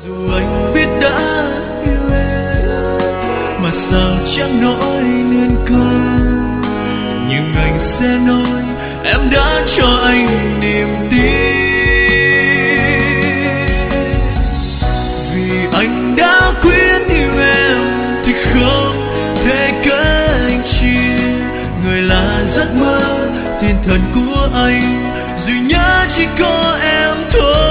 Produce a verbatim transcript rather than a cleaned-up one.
Dù anh biết đã yêu em mà sao chẳng nỗi nên câu, nhưng anh sẽ nói em đã cho anh niềm tin. Vì anh đã quyết yêu em thì không thể cách chia. Người là giấc mơ thiên thần của anh, duy nhớ chỉ có em thôi.